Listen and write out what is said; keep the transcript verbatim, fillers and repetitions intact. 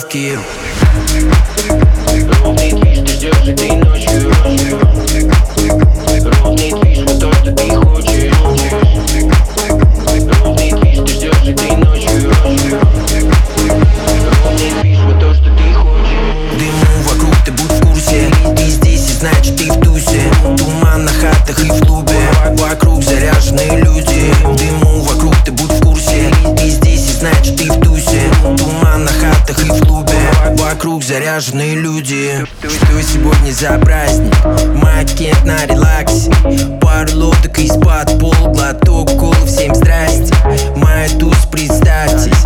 остановки. Ровный движ, ты ждешь этой ночью. Ровный движ, вот то, что ты хочешь. Ровный движ, ты ждешь этой ночью. Ровный движ, вот то, что ты хочешь. Дыму вокруг, ты будь в курсе. Ты здесь и значит ты в тусе. Туман на хатах и в клубе. Вокруг заряженные люди. Дыму вокруг, ты будь в курсе. Ты здесь и значит ты в тусе. Туман на хатах и в клубе. Вокруг заряженные люди. Что сегодня за праздник? Макет на релаксе. Пару лодок из-под пола. Глоток колы, всем здрасте. Моя туз, представьтесь.